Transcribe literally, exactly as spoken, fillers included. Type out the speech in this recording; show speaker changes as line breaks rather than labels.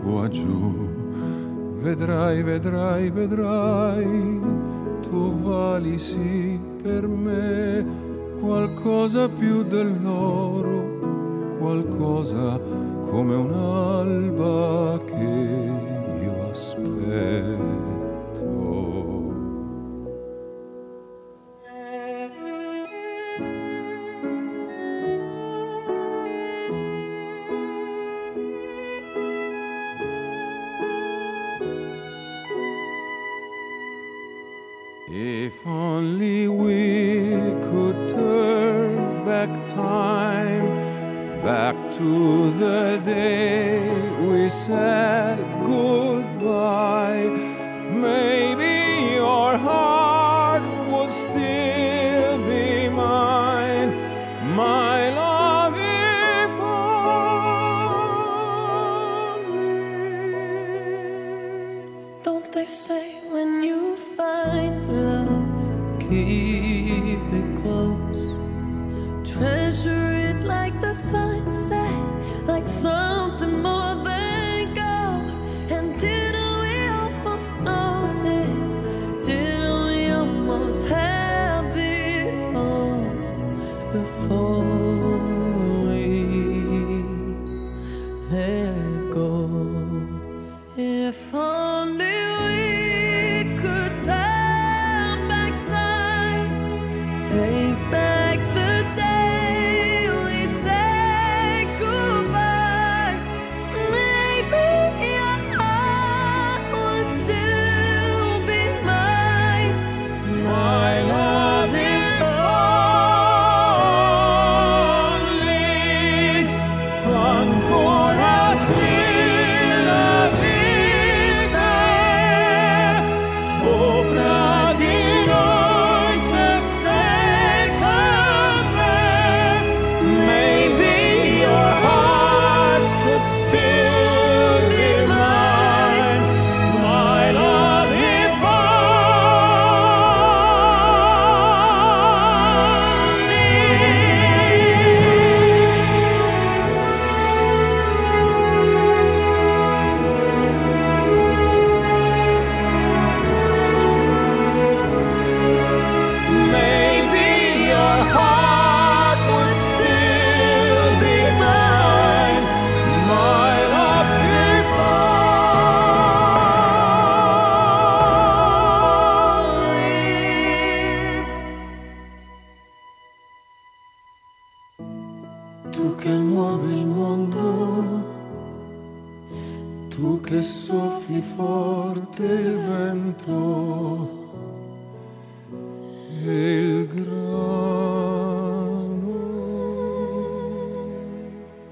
qua giù. Vedrai, vedrai, vedrai, tu vali sì per me qualcosa più dell'oro, qualcosa come un'alba che io aspetto. If only we could turn back time, back to the day we said goodbye, maybe your heart would still be mine, my love, if only.
Don't they say when you find love, keep it close, treasure it like the sunset, like something more than gold. And didn't we almost know it? Didn't we almost have it all before we let go? If only take back the day we said goodbye, maybe your heart would still be mine, my love, if only ancora sì la vita sopra di noi, se tu che muovi il mondo, tu che soffi forte il vento,